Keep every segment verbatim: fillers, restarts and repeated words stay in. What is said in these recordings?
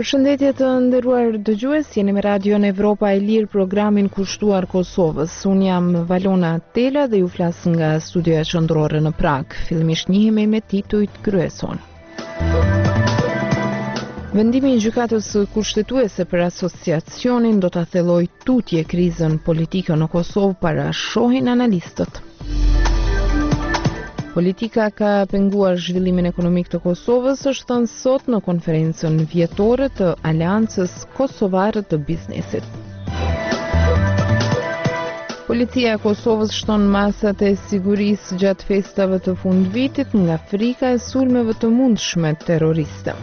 Përshëndetje të nderuar dëgjues, jeni me Radion Evropa e Lirë, programin kushtuar Kosovës. Unë jam Valona Tela dhe ju flas nga studioja qendrore në Prag. Fillimisht njihemi me titujt kryeson. Vendimi i gjykatës kushtetuese për asociacionin do ta thellojë tutje krizën politike në Kosovë, parashohin analistët. Politika ka penguar zhvillimin ekonomik të Kosovës, është thënë sot në konferencën vjetore të Aleancës Kosovare të Biznesit. Policia e Kosovës shton masat e sigurisë gjatë festave të fundvitit nga frika e sulmeve të mundshme terroriste.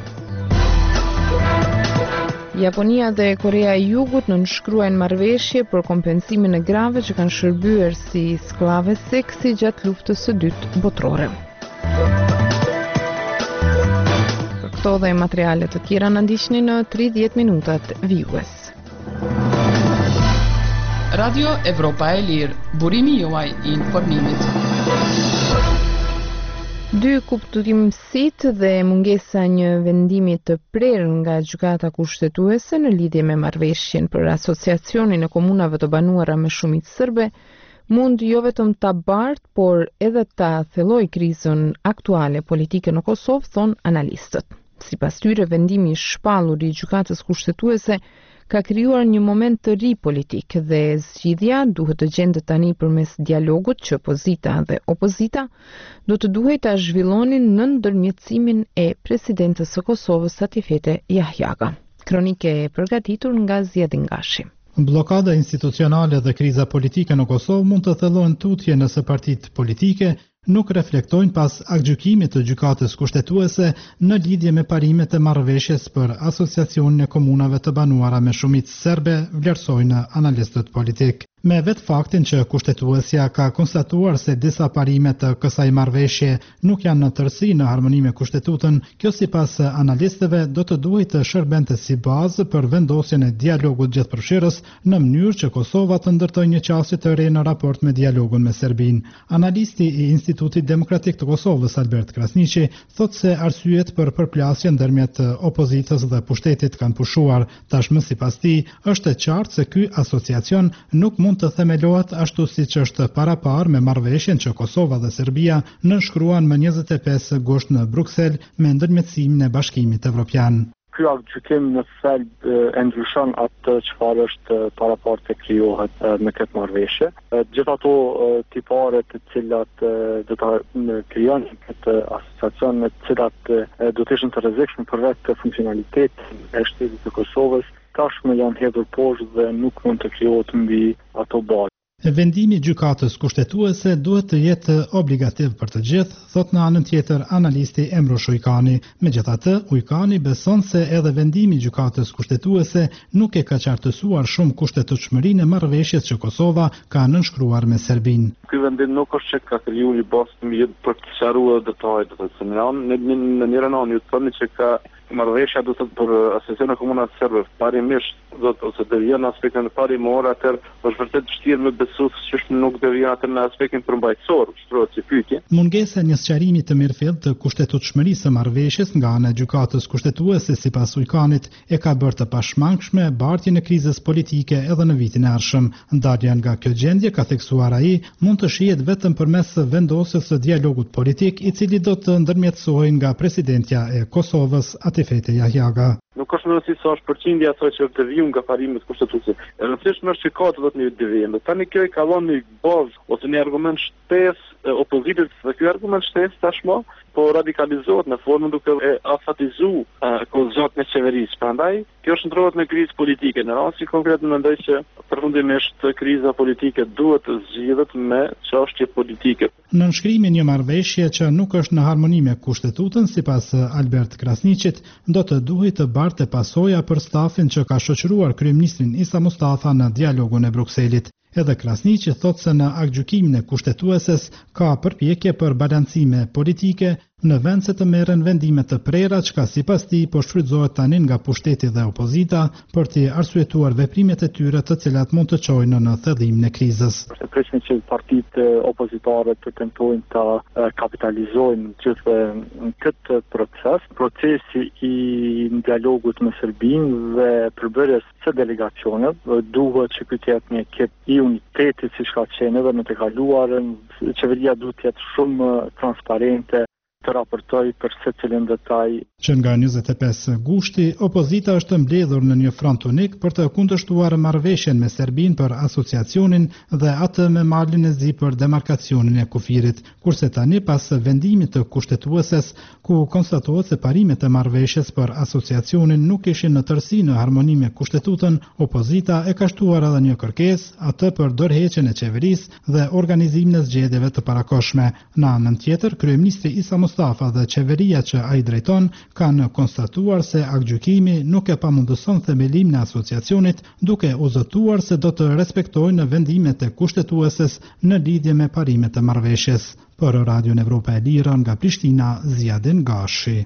Japonia dhe Korea e Jugut nënshkruajnë marrëveshje për kompensimin e grave që kanë shërbyer si sklave seksi gjatë luftës së dytë botërore. Për këto dhe materiale të tjera na ndiqni në tridhjetë minutat vijues. Radio Evropa e Lirë, burimi juaj i informimit. Dy kuptimësit dhe mungesa një vendimi të prerë nga gjykata kushtetuese në lidhje me marrëveshjen për asociacionin e komunave të banuara me shumicë serbe mund jo vetëm ta bartë, por edhe ta thellojë krizën aktuale politike në Kosovë, thon analistët. Sipas tyre, vendimi i shpallur i gjykatës kushtetuese ka krijuar një moment të ri politik dhe zgjidhja duhet të gjendet tani përmes dialogut që pozita dhe opozita do të duhej ta zhvillonin në ndërmjetësimin e presidentës së Kosovës Satifete Jahjaga. Kronike e përgatitur nga Zjedin Gashi. Blokada institucionale dhe kriza politike në Kosovë mund të thellojnë tutje nëse partitë politike nuk reflektojnë pas aktgjykimit të gjykatës kushtetuese në lidhje me parimet e marrëveshjes për asociacionin e komunave të banuara me shumicë serbe, vlerësojnë analistët politik. Me vetë faktin që kushtetuesja ka konstatuar se disa parime të kësaj marrëveshje nuk janë në tërësi në harmoni me kushtetutën, kjo sipas analistëve do të duhej të shërbente si bazë për vendosjen e dialogut gjithëpërfshirës në mënyrë që Kosova të ndërtojë një qasje të re në raport me dialogun me Serbinë. Analisti i Institutit Demokratik të Kosovës, Albert Krasniqi, thotë se arsyet për përplasje ndërmjet opozitës dhe pushtetit kanë pushuar. Tashmë sipas tij, është e qartë se ky asociacion nuk mund të themelohet ashtu siç është parapar me marrëveshjen që Kosova dhe Serbia nënshkruan më njëzet e pesë gusht në Bruksel me ndërmjetësimin e Bashkimit Evropian. Ky aktgjykim në thelb e ndryshon atë çfarë është parapar të krijohet me këtë marrëveshje. Gjithë ato tipare të cilat do ta krijojnë këtë asociacion, me të cilat do të ishin të rrezikshme për vetë funksionalitetin e shtetit të Kosovës, tashmë janë hedhur poshtë dhe nuk mund të krijohet mbi ato bazë. Vendimi i gjykatës kushtetuese duhet të jetë obligativ për të gjithë, thot në anën tjetër analisti Emrosh Ujkani. Megjithatë, Ujkani beson se edhe vendimi i gjykatës kushtetuese nuk e ka qartësuar shumë kushtetutshmërinë e marrëveshjes që Kosova ka nënshkruar me Serbinë. Ky vendim nuk është që ka krijuar një bazë të mirë për të sqaruar detajet e së në në njëra anë ju thonë që ka marrëveshja do të për asociacionin e komunave serbe parimisht do të ose devijon në aspektin parimor, atëherë është vërtet vështirë me besu se ç'është nuk devijon atë në aspektin përmbajtësor, shtrohet si pyetje. Mungesa e një sqarimi të mirëfillt të kushtetutshmërisë së marrëveshjes nga ana e gjykatës kushtetuese sipas Ujkanit e ka bërë të pashmangshme bartjen e krizës politike edhe në vitin e ardhshëm. Ndarja nga kjo gjendje, ka theksuar ai, mund të shihet vetëm përmes vendosjes së dialogut politik, i cili do të ndërmjetësohej nga presidentja e Kosovës Satifete Jahjaga. Nuk është rëndësi sa është përqindja asaj që është devijum nga parimet kushtetuese. E rëndësishme është që ka të vetë një devijim. Tani kjo i ka dhënë një bazë ose një argument shtesë opozitës dhe ky argument shtesë tashmë po radikalizohet në formën duke e afatizuar kozot në qeverisë. Prandaj kjo shndrohet në krizë politike. Në rastin konkret mendoj që përfundimisht kriza politike duhet të zgjidhet me çështje politike. Nënshkrimi i një marrëveshje që nuk është në harmoni me kushtetutën, sipas Albert Krasniqit, do të duhej të bartë pasoja për stafin që ka shoqëruar kryeministrin Isa Mustafa në dialogun e Brukselit. Edhe Krasniqi thotë se në aktgjykimin e kushtetueses ka përpjekje për balancime politike, në vend se të merren vendime të prera, çka sipas tij po shfrytëzohet tani nga pushteti dhe opozita për të arsyetuar veprimet e tyre të cilat mund të çojnë në thellimin e krizës. Ne presim që partitë opozitare të tentojnë ta kapitalizojnë gjithë këtë proces, procesi i dialogut me Serbinë dhe përbërjes së delegacioneve, duhet që ky të jetë një kep i unitetit siç ka qenë edhe në të kaluarën. Qeveria duhet të jetë shumë transparente, të raportoj për secilin detaj. Që nga njëzet e pesë gushti, opozita është mbledhur në një front unik për të kundërshtuar marrëveshjen me Serbinë për asociacionin dhe atë me Malin e Zi për demarkacionin e kufirit, kurse tani pas vendimit të kushtetueses, ku konstatohet se parimet e marrëveshjes për asociacionin nuk ishin në tërësi në harmoni me kushtetutën, opozita e ka shtuar edhe një kërkesë, atë për dorëheqjen e qeverisë dhe organizimin e zgjedhjeve të parakoshme. Në anën tjetër, kryeministri Isa Mustafa dhe qeveria që ai drejton kanë konstatuar se aktgjykimi nuk e pamundëson themelimin e asociacionit, duke u zotuar se do të respektojnë vendimet e kushtetueses në lidhje me parimet e marrëveshjes. Për Radion Evropa e Lirë nga Prishtina, Zjadin Gashi.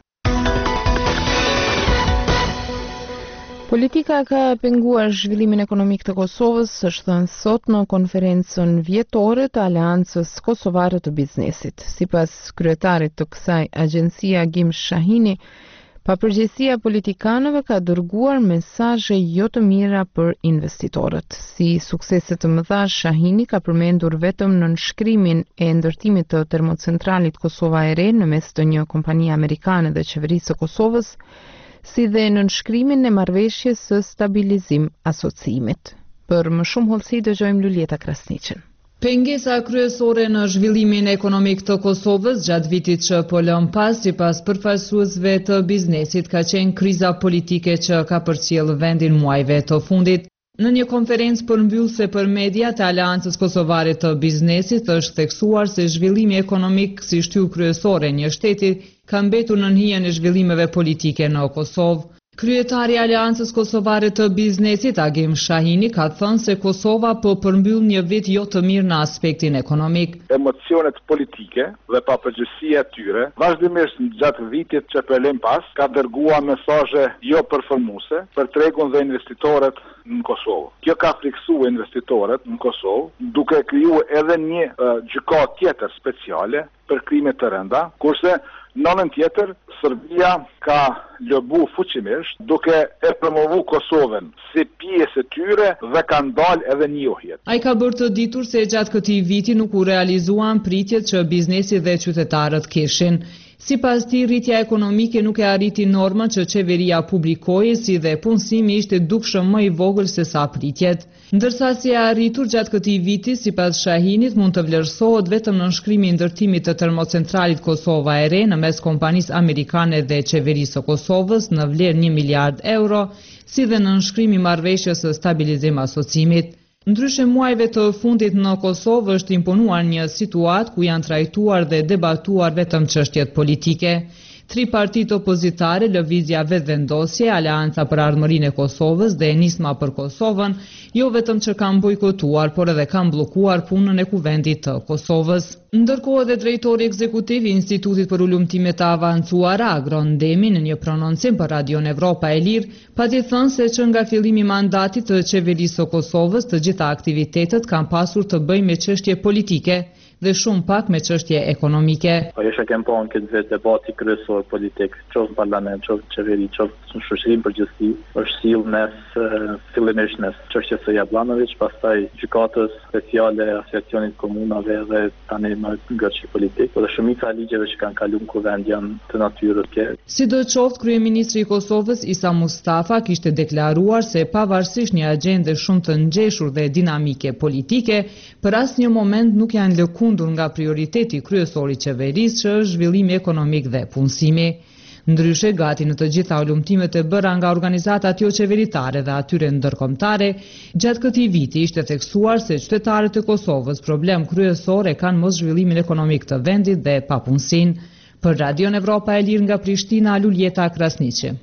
Politika ka penguar zhvillimin ekonomik të Kosovës, është thënë sot në konferencën vjetore të Aleancës Kosovare të Biznesit. Sipas kryetarit të kësaj agjencie Agim Shahini, papërgjegjësia politikanëve ka dërguar mesazhe jo të mira për investitorët. Si suksese të mëdha, Shahini ka përmendur vetëm në nënshkrimin e ndërtimit të termocentralit Kosova e Re në mes të një kompanie amerikane dhe qeverisë së Kosovës, si dhe në nënshkrimin e marrëveshjes së stabilizim asociimit. Për më shumë hollësi dëgjojmë Luljeta Krasniqen. Pengesa kryesore në zhvillimin ekonomik të Kosovës gjatë vitit që po lëm pas, sipas përfaqësuesve të biznesit, ka qenë kriza politike që ka përcjellë vendin muajve të fundit. Në një konferencë përmbyllëse për media të Aleancës Kosovare të Biznesit është theksuar se zhvillimi ekonomik si shtyllë kryesore një shteti ka mbetur në hijen e zhvillimeve politike në Kosovë. Kryetari i Aleancës Kosovare të Biznesit, Agim Shahini, ka thënë se Kosova po përmbyll një vit jo të mirë në aspektin ekonomik. Emocionet politike dhe papërgjegjësia e tyre, vazhdimisht gjatë vitit që po lëm pas, ka dërguar mesazhe jo përformuese për tregun dhe investitorët në Kosovë. Kjo ka friksuar investitorët në Kosovë, duke krijuar edhe një uh, gjykatë tjetër speciale për krime të rënda, kurse në anën tjetër, Serbia ka lëbu fuqimisht duke e promovu Kosovën si pjesë e tyre dhe ka ndalë edhe njohjet. Ai ka bërë të ditur se gjatë këtij viti nuk u realizuan pritjet që biznesi dhe qytetarët kishin. Sipas tij, rritja ekonomike nuk e arriti normën që qeveria publikoi, si dhe punësimi ishte dukshëm më i vogël se sa pritjet. Ndërsa si e arritur gjatë këtij viti, sipas Shahinit, mund të vlerësohet vetëm në nënshkrimin e ndërtimit të termocentralit Kosova e Re në mes kompanisë amerikane dhe qeverisë së Kosovës në vlerë një miliard euro, si dhe në nënshkrimi i marrëveshjes së stabilizim asociimit. Ndryshe muajve të fundit në Kosovë është imponuar një situatë ku janë trajtuar dhe debatuar vetëm çështjet politike. Tri partitë opozitare, Lëvizja Vetëvendosje, Aleanca për Ardhmërinë e Kosovës dhe Nisma për Kosovën, jo vetëm që kanë bojkotuar, por edhe kanë bllokuar punën e Kuvendit të Kosovës. Ndërkohë edhe drejtori ekzekutiv i Institutit për Ulëmtime të Avancuara, Agron Demi, në një prononcim për Radion Evropa e Lirë, pati thënë se që nga fillimi i mandatit të qeverisë së Kosovës, të gjitha aktivitetet kanë pasur të bëjnë me çështje politike dhe shumë pak me çështje ekonomike. Po e kem pa në këtë vetë debati kryesor politik, qoftë në parlament, qoftë në qeveri, qoftë në shoqërinë përgjithësi, është sill mes fillimisht në çështjes së Jablanović, pastaj gjykatës speciale e asociacionit komunave dhe tani më ngërçi politik. Por shumica e ligjeve që kanë kaluar në kuvend janë të natyrës ke. Sidoqoftë, kryeministri i Kosovës Isa Mustafa kishte deklaruar se pavarësisht një agjende shumë të ngjeshur dhe dinamike politike, për asnjë moment nuk janë lëkundur nga prioriteti kryesor i qeverisë që është zhvillimi ekonomik dhe punësimi. Ndryshe, gati në të gjitha ulëmtimet e bëra nga organizatat jo qeveritare dhe atyre ndërkombëtare, gjatë këtij viti ishte theksuar se qytetarët e Kosovës problem kryesor e kanë mos zhvillimin ekonomik të vendit dhe papunësinë. Për Radion Evropa e Lirë nga Prishtina, Luljeta Krasniqi.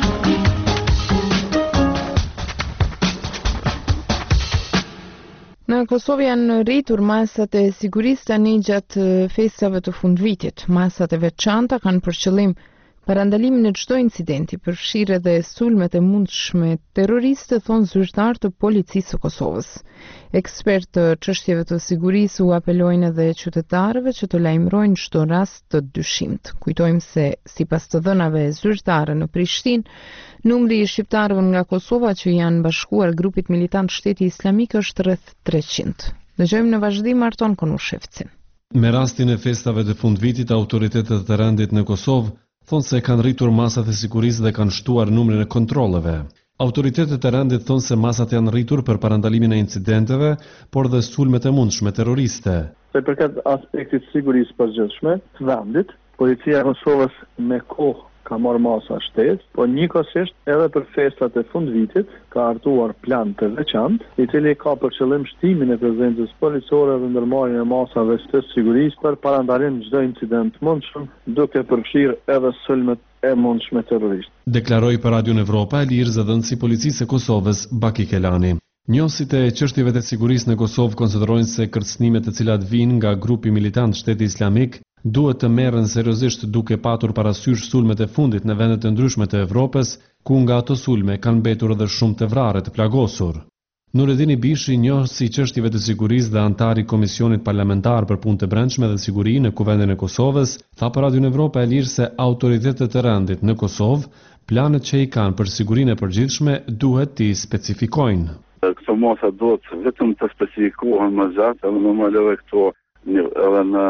Në Kosovë janë rritur masat e sigurisë tani gjatë festave të fundvitit. Masat e veçanta kanë për qëllim parandalimin e çdo incidenti, përfshirë edhe sulmet e mundshme terroriste, thonë zyrtar të policisë së Kosovës. Ekspert të çështjeve të sigurisë u apelojnë edhe qytetarëve që të lajmërojnë çdo rast të dyshimt. Kujtojmë se sipas të dhënave zyrtare në Prishtinë, numri i shqiptarëve nga Kosova që janë bashkuar grupit militant Shteti Islamik është rreth treqind. Dëgjojmë në vazhdim Arton Konushevcin. Me rastin e festave të fundvitit, autoritetet të rendit në Kosovë thonë se kanë rritur masat e sigurisë dhe kanë shtuar numrin e kontrolleve. Autoritetet e rendit thonë se masat janë rritur për parandalimin e incidenteve, por dhe sulmet e mundshme terroriste. Se përket aspektit sigurisë përgjithshme të vendit, policia e Kosovës me kohë ka marrë masa shtesë, po njëkohësisht edhe për festat e fundvitit ka hartuar plan të veçantë, i cili ka për qëllim shtimin e prezencës policore dhe ndërmarrjen e masave të sigurisë për parandalim çdo incident mundshëm, duke përfshirë edhe sulmet e mundshme terroriste. Deklaroi për Radion Evropa e Lirë zëdhënësi i policisë së Kosovës Baki Kelani. Njohësit e çështjeve të sigurisë në Kosovë konsiderojnë se kërcënimet të cilat vijnë nga grupi militant Shteti Islamik duhet të merren seriozisht duke patur parasysh sulmet e fundit në vende të ndryshme të Evropës, ku nga ato sulme kanë mbetur edhe shumë të vrarë të plagosur. Nureddin Ibishi, njohës i çështjeve të sigurisë dhe antar i Komisionit Parlamentar për Punë të Brendshme dhe Siguri në Kuvendin e Kosovës, tha për Radion Evropa e Lirë se autoritetet e rendit në Kosovë planet që i kanë për sigurinë e përgjithshme duhet t'i specifikojnë. Këto masa duhet vetëm të specifikohen më gjatë, edhe normal edhe këto edhe në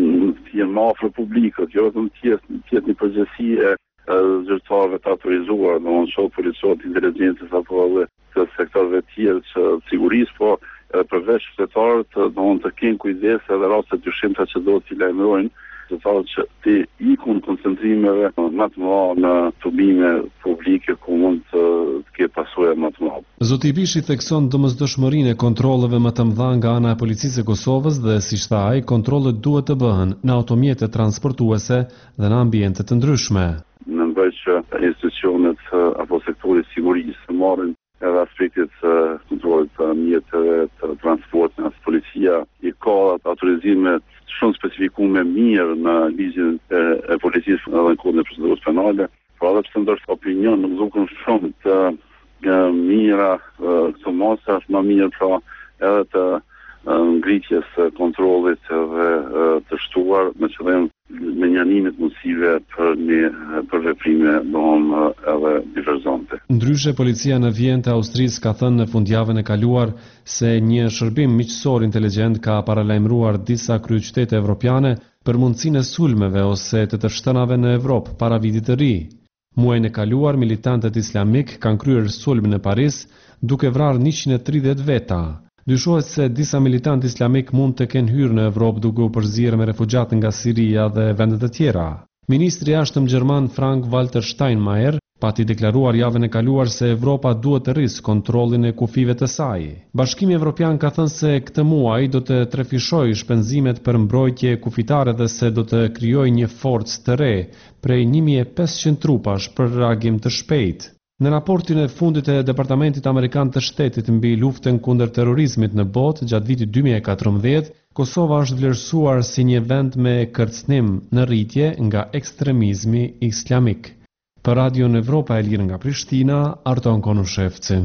tjenë më afër publikut, jo vetëm tjetë një përgjithësi e zyrtarëve të autorizuar, do në shohë policorët, inteligjencës apo edhe të sektorëve tjerë që sigurisë, po edhe përveç qytetarët, do në të kenë kujdes edhe raste të dyshimta që do t'i lajmërojnë, qytetarët që të ikun koncentrimeve më të mëdha në tubime publike ku mund të ketë pasojë më të mëdha. Zoti Ibishi thekson domosdoshmërinë e kontrolleve më të mëdha nga ana e policisë së Kosovës dhe siç tha ai, kontrollet duhet të bëhen në automjete transportuese dhe në ambiente të ndryshme. Mendoj që institucionet apo sektori i sigurisë marrin edhe aspektet të kontrollit të mjeteve të transportit, as policia i ka autorizime shumë specifikuar mirë në ligjin e, e policisë edhe në kodin e procedurës penale, por edhe pse ndoshta opinion nuk duken shumë të e, mira këto masa, më mirë pra edhe të e, ngritjes së kontrollit dhe e, të shtuar me qëllim menjanimit mundësive për një për veprime donë edhe diverzante. Ndryshe, policia në Vjenë të Austrisë ka thënë në fundjavën e kaluar se një shërbim miqësor inteligjent ka paralajmëruar disa kryeqytete evropiane për mundësinë e sulmeve ose të të shtënave në Evropë para vitit të ri. Muajin e kaluar, militantët islamik kanë kryer sulm në Paris duke vrarë njëqind e tridhjetë veta. Dyshohet se disa militantë islamik mund të kenë hyrë në Evropë duke u përzierë me refugjat nga Siria dhe vendet e tjera. Ministri i jashtëm gjerman Frank-Walter Steinmeier pati deklaruar javën e kaluar se Evropa duhet të rrisë kontrollin e kufive të saj. Bashkimi Evropian ka thënë se këtë muaj do të trefishojë shpenzimet për mbrojtje kufitare dhe se do të krijojë një forcë të re prej një mijë e pesëqind trupash për reagim të shpejtë. Në raportin e fundit e Departamentit Amerikan të Shtetit mbi luftën kundër terrorizmit në botë gjatë vitit dy mijë e katërmbëdhjetë, Kosova është vlerësuar si një vend me kërcënim në rritje nga ekstremizmi islamik. Për Radion Evropa e Lirë nga Prishtina, Arton Konushevci.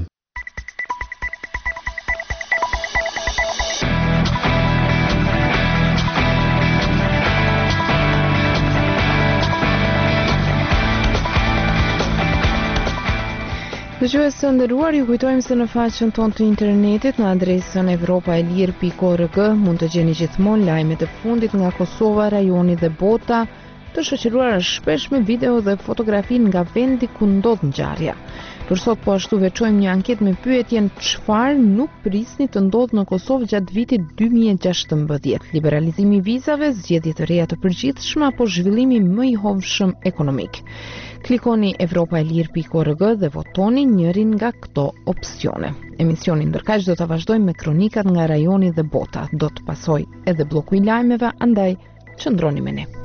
Dëgjues të nderuar, ju kujtojmë se në faqen tonë të internetit në adresën evropaelir pikë org mund të gjeni gjithmonë lajmet e fundit nga Kosova, rajoni dhe bota, të shoqëruara shpesh me video dhe fotografi nga vendi ku ndodh ngjarja. Për sot po ashtu veçojmë një anketë me pyetjen çfarë nuk prisni të ndodhë në Kosovë gjatë vitit dy mijë e gjashtëmbëdhjetë, liberalizimi i vizave, zgjedhje të reja të përgjithshme apo zhvillimi më i hovshëm ekonomik. Klikoni evropaelir pikë org dhe votoni njërin nga këto opsione. Emisionin ndërkaq do ta vazhdojmë me kronikat nga rajoni dhe bota. Do të pasojë edhe bloku i lajmeve, andaj qëndroni me ne.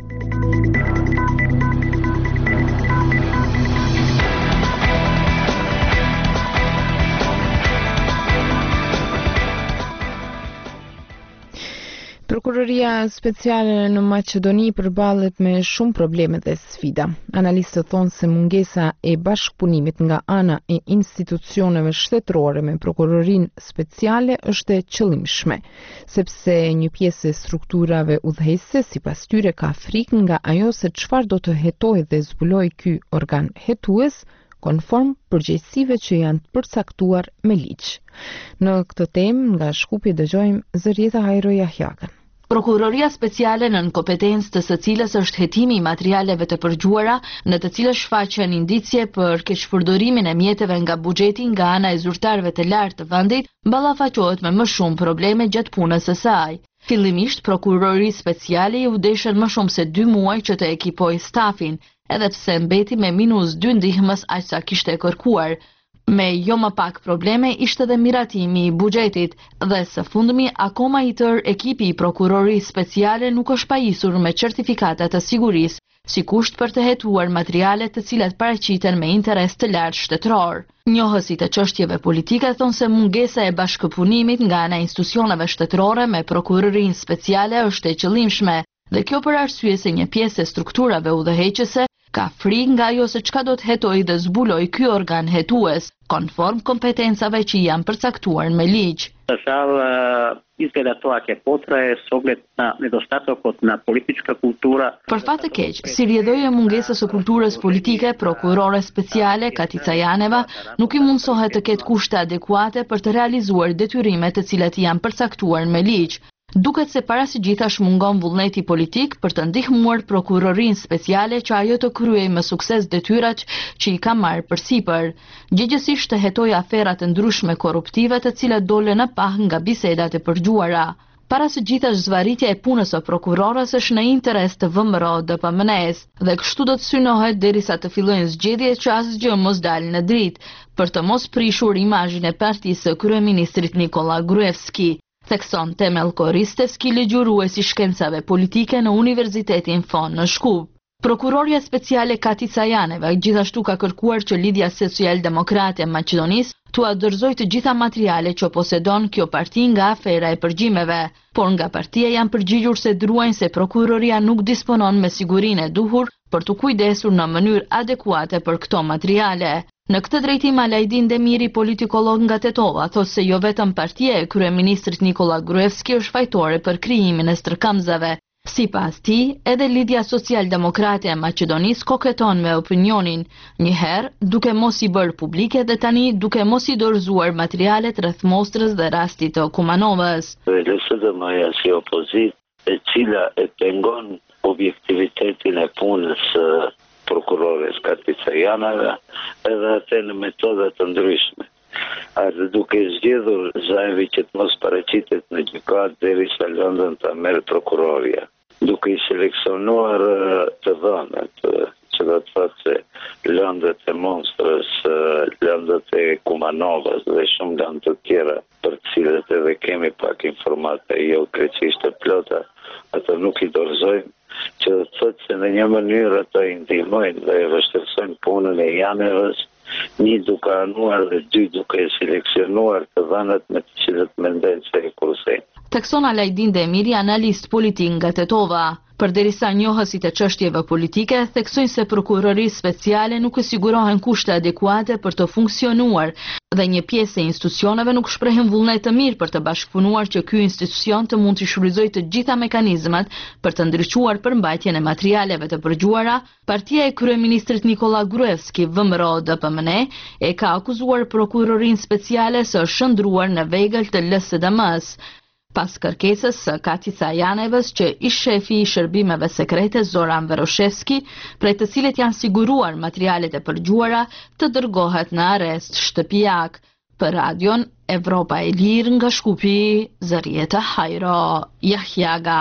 Prokuroria speciale në Maqedoni përballet me shumë probleme dhe sfida. Analistët thonë se mungesa e bashkëpunimit nga ana e institucioneve shtetërore me prokurorinë speciale është e qëllimshme, sepse një pjesë e strukturave udhëheqëse sipas tyre ka frikë nga ajo se çfarë do të hetojë dhe zbulojë ky organ hetues konform përgjegjësive që janë përcaktuar me ligj. Në këtë temë nga Shkupi dëgjojmë Zërieta Hajro Jahjakën. Prokuroria speciale nën kompetencë të së cilës është hetimi i materialeve të përgjuara, në të cilës shfaqen indicie për keqpërdorimin e mjeteve nga buxheti nga ana e zyrtarëve të lartë të vendit, ballafaqohet me më shumë probleme gjatë punës së saj. Fillimisht, prokurori speciale i u deshen më shumë se dy muaj që të ekipojë stafin, edhe pse mbeti me minus dy ndihmës aq sa kishte kërkuar. Me jo më pak probleme ishte dhe miratimi i buxhetit dhe së fundmi akoma i tër ekipi i prokurorisë speciale nuk është pajisur me certifikata të sigurisë si kusht për të hetuar materiale të cilat paraqiten me interes të lartë shtetëror. Njohësit e çështjeve politike thonë se mungesa e bashkëpunimit nga ana e institucioneve shtetërore me prokurorinë speciale është e qëllimshme dhe kjo për arsye se një pjesë e strukturave udhëheqëse ka frikë nga ajo se çka do të hetojë dhe zbulojë ky organ hetues, konform kompetencave që janë përcaktuar me ligj. Žal, izgleda to ake potraje s ogled na nedostatok na politička kultura. Për fat të keq, si rrjedhoi mungesës së kulturës politike, prokurore speciale Katica Janeva nuk i mundsohet të ketë kushte adekuate për të realizuar detyrimet të cilat janë përcaktuar me ligj. Duket se para së gjithash mungon vullneti politik për të ndihmuar prokurorinë speciale që ajo të kryejë me sukses detyrat që i ka marrë përsipër. Gjithsesi të hetojë afera të ndryshme korruptive të cilat dolen në pah nga bisedat e përgjuara. Para së gjithash zvarritja e punës së prokurorës është në interes të V M R O D P M N-s dhe kështu do të synohet derisa të fillojnë zgjedhjet që asgjë mos dalë në dritë, për të mos prishur imazhin e partisë së kryeministrit Nikola Gruevski. Thekson Temel Koristevski, ligjuruesi shkencave politike në Universitetin Fon në Shkup. Prokuroria speciale Katica Janeva gjithashtu ka kërkuar që Lidhja Social-Demokrate e Maqedonisë t'ua dorëzojë të gjitha materialet që posedon kjo parti nga afera e përgjimeve, por nga partia janë përgjigjur se druajnë se prokuroria nuk disponon me sigurinë e duhur për të kujdesur në mënyrë adekuate për këto materiale. Në këtë drejtim, Alajdin Demiri, politikolog nga Tetova, thotë se jo vetëm partia e kryeministrit Nikola Gruevski është fajtore për krijimin e stërkamzave. Sipas tij, edhe Lidhja Social-Demokrate e Maqedonisë koketon me opinionin, një herë duke mos i bërë publike dhe tani duke mos i dorëzuar materialet rreth mostrës dhe rastit të Kumanovës. L S D M-ja si opozitë, e cila e pengon objektivitetin e punës prokurores Katica Janeva edhe atë në metoda të ndryshme. Arë duke zgjedhur Zaevi që të mos paraqitet në gjykat derisa lëndën ta merr prokuroria, duke i seleksionuar të dhënat, që do të thotë se lëndët e monstrës, lëndët e Kumanovës dhe shumë lëndë të tjera për të cilët edhe kemi pak informata jo krejtësisht të plota, ato nuk i dorëzojmë, që do të thotë se në një mënyrë ato i ndihmojnë dhe e vështirësojnë punën e Janevës, një duke anuar dhe dy duke seleksionuar të dhënat me të cilët mendojnë se e kursejnë. Thekson Alajdin Demiri, analist politik nga Tetova. Përderisa njohësit e çështjeve politike theksojnë se prokurorisë speciale nuk i sigurohen kushte adekuate për të funksionuar dhe një pjesë e institucioneve nuk shprehin vullnet të mirë për të bashkëpunuar që ky institucion të mund të shfrytëzojë të gjitha mekanizmat për të ndriçuar përmbajtjen e materialeve të përgjuara. Partia e kryeministrit Nikola Gruevski, V M R O D P M N, e ka akuzuar prokurorinë speciale se është shndruar në vegël të L S D M-s. Pas kërkesës së Katica Janevës që ish shefi i shërbimeve sekrete Zoran Veroshevski, prej të cilët janë siguruar materialet e përgjuara, të dërgohet në arrest shtëpiak. Për radion Evropa e Lirë nga Shkupi, Zërieta Hajro Jahjaga.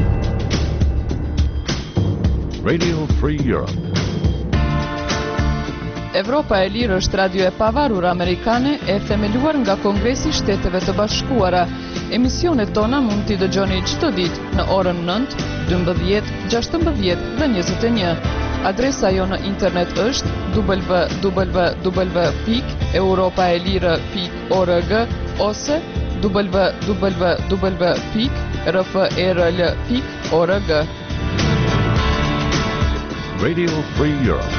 Radio Free Europe. Evropa e Lirë është radio e pavarur amerikane e themeluar nga Kongresi i Shteteve të Bashkuara. Emisionet tona mund t'i dëgjoni çdo ditë në orën nëntë, dymbëdhjetë, gjashtëmbëdhjetë dhe njëzet e një. Adresa jo në internet është w w w pikë europaelire pikë org ose w w w pikë r f r l pikë org. Radio Free Europe.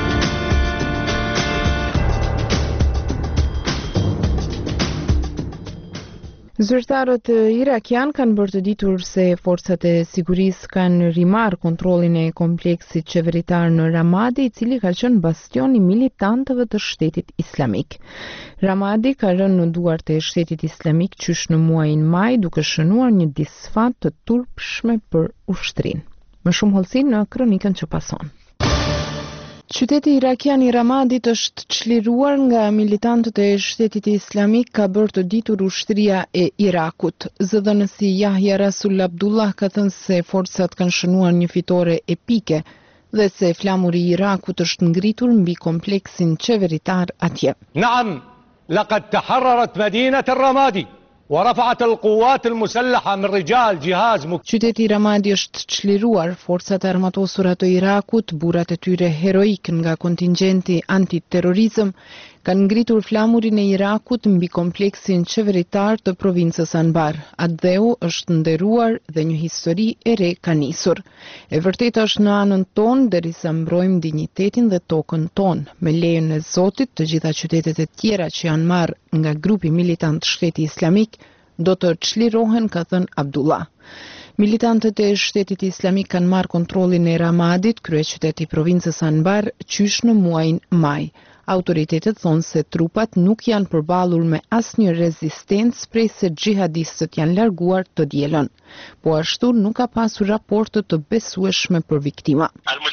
Zyrtarët irakian kanë bërë të ditur se forcat e sigurisë kanë rimar kontrollin e kompleksit qeveritar në Ramadi, i cili ka qenë bastion i militantëve të Shtetit Islamik. Ramadi ka rënë në duart e Shtetit Islamik qysh në muajin maj, duke shënuar një disfat të turpshme për ushtrinë. Më shumë hollësi në kronikën që pason. Qyteti irakian i Ramadit është çliruar nga militantët e Shtetit Islamik, ka bërë të ditur ushtria e Irakut. Zëdhënësi Yahya Rasul Abdullah ka thënë se forcat kanë shënuar një fitore epike dhe se flamuri i Irakut është ngritur mbi kompleksin qeveritar atje. نعم لقد تحررت مدينة الرمادي ورفعت القوات المسلحة من رجال جهاز مك... Qyteti i Ramadi është çliruar, forcat e armatosura të Irakut, burrat e tyre heroik nga kontingjenti antiterrorizëm, kanë ngritur flamurin e Irakut mbi kompleksin qeveritar të provincës Anbar. Atë dheu është nderuar dhe një histori e re ka nisur. E vërteta është në anën tonë, derisa mbrojmë dinjitetin dhe tokën tonë. Me lejen e Zotit, të gjitha qytetet e tjera që janë marrë nga grupi militant Shteti Islamik do të çlirohen, ka thënë Abdullah. Militantët e Shtetit Islamik kanë marrë kontrollin e Ramadit, kryeqyteti i provincës Anbar, qysh në muajin maj. Autoritetet thonë se trupat nuk janë përballur me asnjë rezistencë prej se xhihadistët janë larguar të dielën. Po ashtu nuk ka pasur raporte të besueshme për viktima.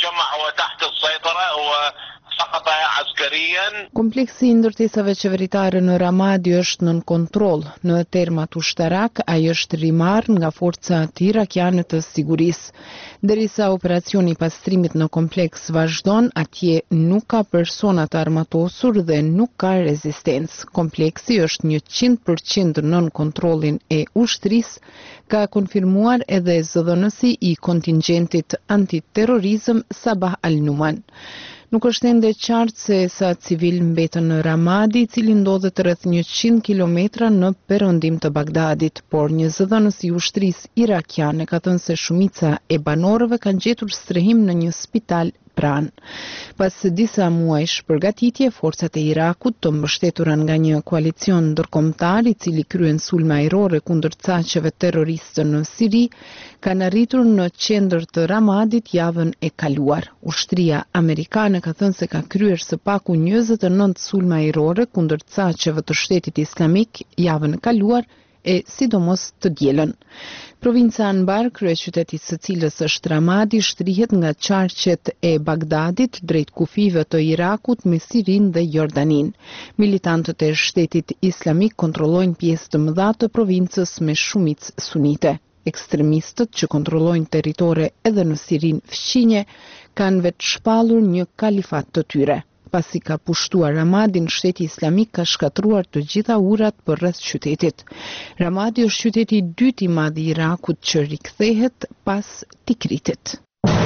Kompleksi i ndërtesave qeveritare në Ramadi është nën kontroll. Në termat ushtarak, ai është rimar nga forcat irakiane të sigurisë. Derisa operacioni i pastrimit në kompleks vazhdon, atje nuk ka persona të armatosur dhe nuk ka rezistencë. Kompleksi është njëqind përqind nën kontrollin e ushtrisë, ka konfirmuar edhe zëdhënësi i kontingjentit antiterrorizëm Sabah Al-Numan. Nuk është ende qartë se sa civil mbetën në Ramadi, i cili ndodhet rreth njëqind kilometra në perëndim të Bagdadit, por një zëdhënës i ushtrisë irakiane ka thënë se shumica e banorëve kanë gjetur strehim në një spital pranë. Pas disa muajsh përgatitje, forcat e Irakut, të mbështetura nga një koalicion ndërkombëtar i cili kryen sulme ajrore kundër caqeve terroriste në Siri, kanë arritur në qendër të Ramadit javën e kaluar. Ushtria amerikane ka thënë se ka kryer së paku njëzet e nëntë sulme ajrore kundër caqeve të Shtetit Islamik javën e kaluar, e sidomos të dielën. Provinca Anbar, kryeqyteti së cilës është Ramadi, shtrihet nga qarqet e Bagdadit drejt kufive të Irakut me Sirin dhe Jordanin. Militantët e Shtetit Islamik kontrollojnë pjesë të mëdha të provincës me shumicë sunite. Ekstremistët që kontrollojnë territore edhe në Sirin fqinje kanë vetë shpallur një kalifat të tyre. Pasi ka pushtuar Ramadin, Shteti Islamik ka shkatruar të gjitha urat për rreth qytetit. Ramadi është qyteti i dytë i madh i Irakut që rikthehet pas Tikritit.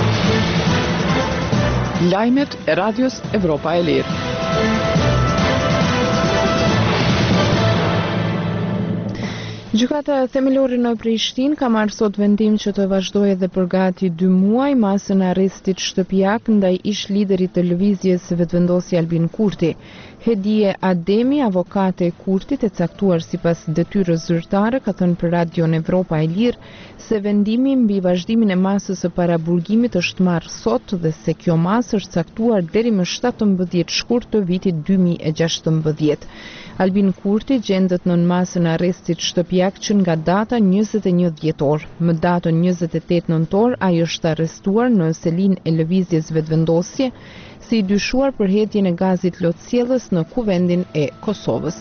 Lajmet e Radios Evropa e Lirë. Gjykata themelore në Prishtinë ka marrë sot vendim që të vazhdojë edhe për gati dy muaj masën e arrestit shtëpiak ndaj ish liderit të lëvizjes Vetëvendosje Albin Kurti. Hedie Ademi, avokate e Kurtit e caktuar sipas detyrës zyrtare, ka thënë për Radion Evropa e Lirë se vendimi mbi vazhdimin e masës së paraburgimit është marrë sot dhe se kjo masë është caktuar deri më shtatëmbëdhjetë shkurt të vitit dy mijë e gjashtëmbëdhjetë. Albin Kurti gjendet në masën e arrestit shtëpiak që nga data njëzet e një dhjetor. Më datën njëzet e tetë nëntor, ai është arrestuar në selinë e lëvizjes Vetëvendosje si i dyshuar për hedhjen e gazit lotësjellës në kuvendin e Kosovës.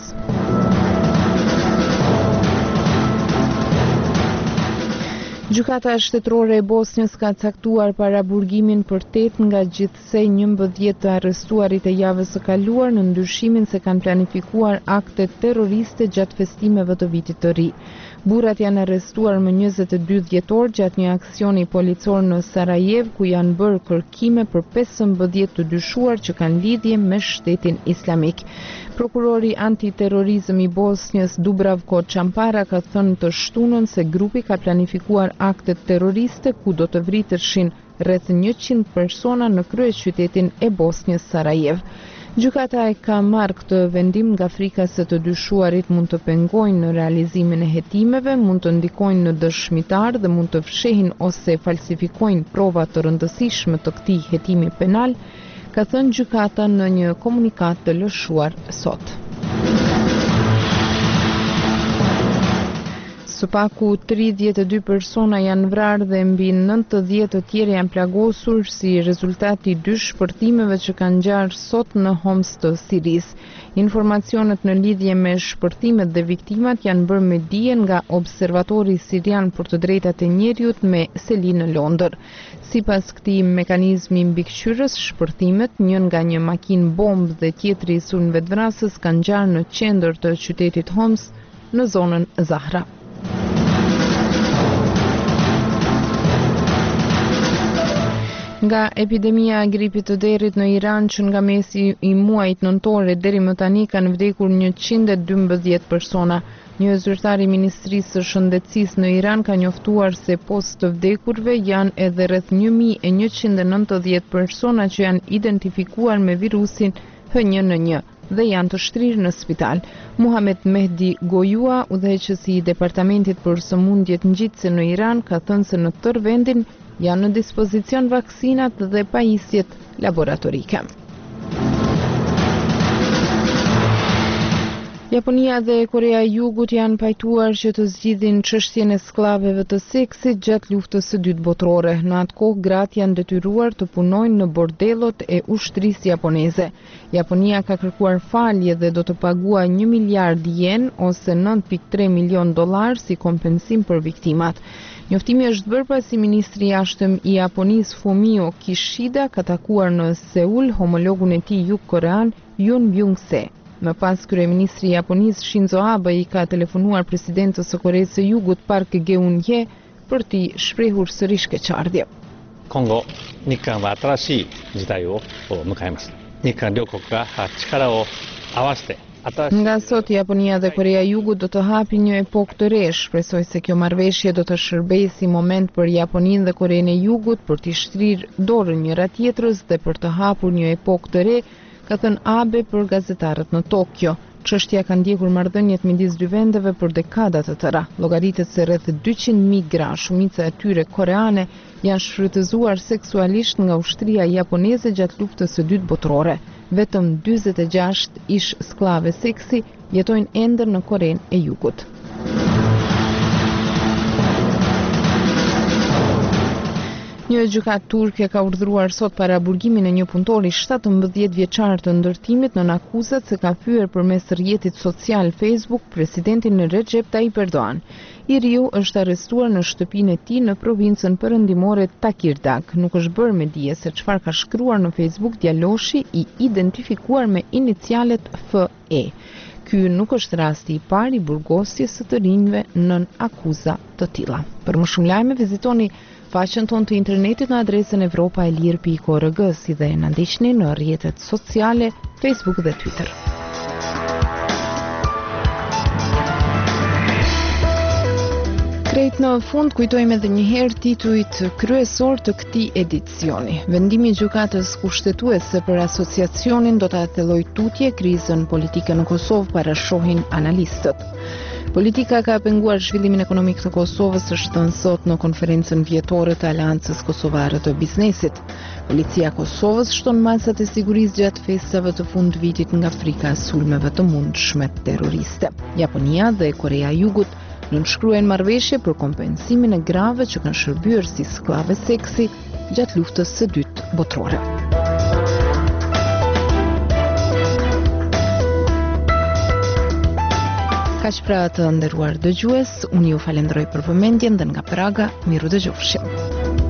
Gjykata shtetërore e Bosnjës ka caktuar paraburgimin për tetë nga gjithsej njëmbëdhjetë të arrestuarit e javës së kaluar në ndyshimin se kanë planifikuar akte terroriste gjatë festimeve të vitit të ri. Burrat janë arrestuar më njëzet e dy dhjetor gjatë një aksioni policor në Sarajev, ku janë bërë kërkime për pesëmbëdhjetë të dyshuar që kanë lidhje me Shtetin Islamik. Prokurori antiterrorizëm i Bosnjës Dubravko Čampara ka thënë të shtunën se grupi ka planifikuar akte terroriste ku do të vriteshin rreth njëqind persona në kryeqytetin e Bosnjës Sarajev. Gjykata e ka marrë këtë vendim nga frika se të dyshuarit mund të pengojnë në realizimin e hetimeve, mund të ndikojnë në dëshmitar dhe mund të fshehin ose falsifikojnë prova të rëndësishme të këtij hetimi penal, ka thënë gjykata në një komunikat të lëshuar sot. Së paku tridhjetë e dy persona janë vrarë dhe mbi nëntëdhjetë të tjerë janë plagosur si rezultati i dy shpërtimeve që kanë ngjarë sot në Homs të Siris. Informacionet në lidhje me shpërtimet dhe viktimat janë bërë me dije nga Observatori Sirian për të drejtat e njerëzit me seli në Londër. Sipas këtij mekanizmi mbikëqyrës, shpërtimet, njën nga një makinë bombë dhe tjetri sulm vetvrasës, kanë ngjarë në qendër të qytetit Homs në zonën Zahra. Nga epidemia e gripit të derit në Iran që nga mesi i muajit nëntor deri më tani kanë vdekur njëqind e dymbëdhjetë persona. Një zyrtar i Ministrisë së Shëndetësisë në Iran ka njoftuar se post të vdekurve janë edhe rreth një mijë e njëqind e nëntëdhjetë persona që janë identifikuar me virusin H një N një dhe janë të shtrirë në spital. Muhamet Mehdi Gojua, udhëheqësi i Departamentit për Sëmundjet Ngjitëse në Iran, ka thënë se në tërë vendin janë në dispozicion vaksinat dhe pajisjet laboratorike. Japonia dhe Korea e Jugut janë pajtuar që të zgjidhin çështjen e sklaveve të seksit gjatë luftës së dytë botërore. Në atë kohë gratë janë detyruar të punojnë në bordellot e ushtrisë japoneze. Japonia ka kërkuar falje dhe do të paguajë një miliard yen ose nëntë pikë tre milion dollar si kompensim për viktimat. Njoftimi është bërë pasi ministri i jashtëm i Japonisë Fumio Kishida ka takuar në Seul homologun e tij jugkorean Yoon Byung-se. Më pas, kryeministri i Japonisë Shinzo Abe i ka telefonuar presidentës së Koreas së Jugut Park Geun-hye për t'i shprehur sërish keqardhje. 今後、日韓は新しい時代を迎えます。日韓両国が力を合わせて Nga sot, Japonia dhe Korea e Jugut do të hapin një epokë të re. Shpresoj se kjo marrëveshje do të shërbejë si moment për Japoninë dhe Korenë e Jugut për t'i shtrirë dorën njëra tjetrës dhe për të hapur një epokë të re, ka thënë Abe për gazetarët në Tokyo. Çështja ka ndjekur marrëdhëniet midis dy vendeve për dekada të tëra. Llogaritet se rreth dyqind mijë gra, shumica e tyre koreane, janë shfrytëzuar seksualisht nga ushtria japoneze gjatë luftës së dytë botërore. Vetëm dyzet e gjashtë ish skllave seksi jetojnë ende në Korenë e Jugut. Një gjykatë turke ka urdhëruar sot paraburgimin e një punëtori shtatëmbëdhjetë vjeçar të ndërtimit nën akuzat se ka fyer përmes rrjetit social Facebook presidentin Recep Tayyip Erdogan. I riu është arrestuar në shtëpinë e tij në provincën perëndimore Tekirdağ. Nuk është bërë me dije se çfarë ka shkruar në Facebook djaloshi i identifikuar me inicialet F E. Ky nuk është rasti i parë i burgosjes së të rinjve nën akuza të tilla. Për më shumë lajme vizitoni faqen tonë të internetit në adresën evropa e lirë pikë org, si dhe na ndiqni në rrjetet sociale, Facebook dhe Twitter. Krejt në fund kujtojmë edhe një herë titujt kryesor të këtij edicioni. Vendimi i gjykatës kushtetuese për asociacionin do ta thellojë tutje krizën politike në Kosovë, parashohin analistët. Politika ka penguar zhvillimin ekonomik të Kosovës, është thënë sot në konferencën vjetore të Aleancës Kosovare të Biznesit. Policia e Kosovës shton masat e sigurisë gjatë festave të fund vitit nga frika e sulmeve të mundshme terroriste. Japonia dhe Korea e Jugut nënshkruajnë marrëveshje për kompensimin e grave që kanë shërbyer si skllave seksi gjatë luftës së dytë botërore. Kaq pra të nderuar dëgjues, unë ju falenderoj për vëmendjen dhe nga Praga, miru dëgjofshim.